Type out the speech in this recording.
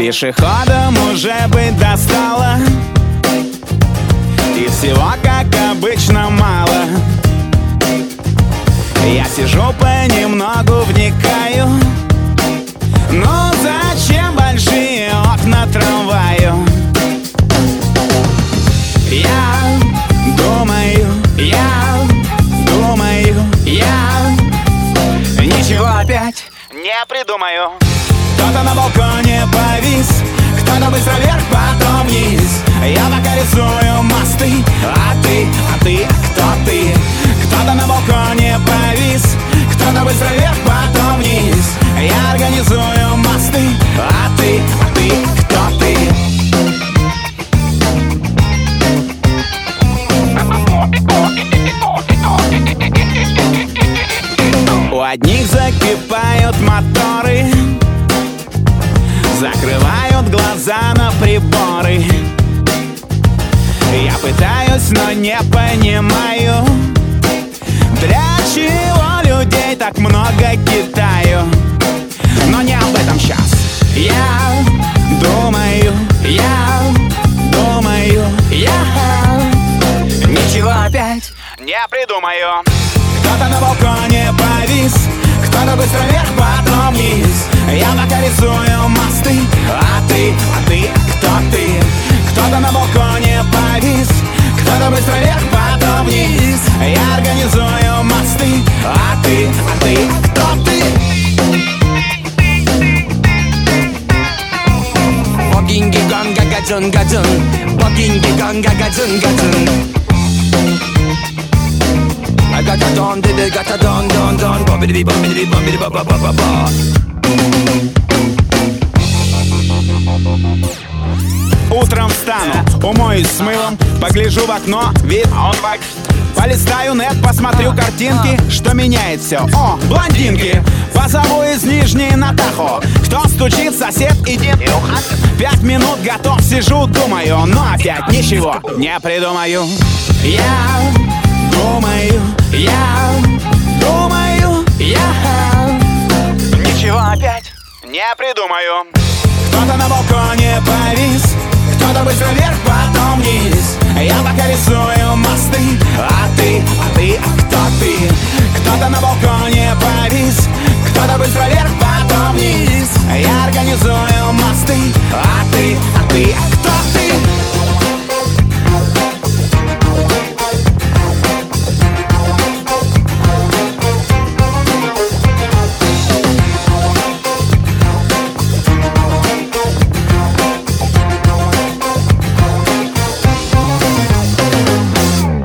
Пешеходам уже быть достало, и всего, как обычно, мало. Я сижу понемногу вникаю, ну зачем большие окна трамваю? Я думаю, ничего опять не придумаю. Кто-то на балконе повис, кто-то быстро вверх, потом вниз. Я пока рисую мосты, а ты, кто ты? Кто-то на балконе повис, кто-то быстро вверх, потом вниз. Я организую мосты, а ты, кто ты? У одних закипают моторы, закрывают глаза на приборы. Я пытаюсь, но не понимаю, для чего людей так много Китаю. Но не об этом сейчас. Я думаю, ничего опять не придумаю. Кто-то на балконе повис, кто-то быстро вверх, потом вниз. Я пока рисую мосты, а ты, кто ты? Кто-то на балконе повис, кто-то быстро вверх, потом вниз. Я организую мосты, а ты, кто ты? 버긴기건 가가전 가전 버긴기건 가가전 가전 I got a don, did it got a don, bobbidi bobbidi bobbidi bobba bobba bobba. Утром встану, умоюсь с мылом, погляжу в окно, вид, полистаю нет, посмотрю картинки, что меняет все. О, блондинки! Позову из Нижней на Тахо. Кто стучит, сосед, иди. 5 минут готов, сижу, думаю, но опять ничего не придумаю. Я думаю, ничего опять не придумаю. Кто-то на балконе повис, кто-то быстро вверх, потом вниз. Я пока рисую мосты, а ты, кто ты? Кто-то на балконе повис, кто-то быстро вверх,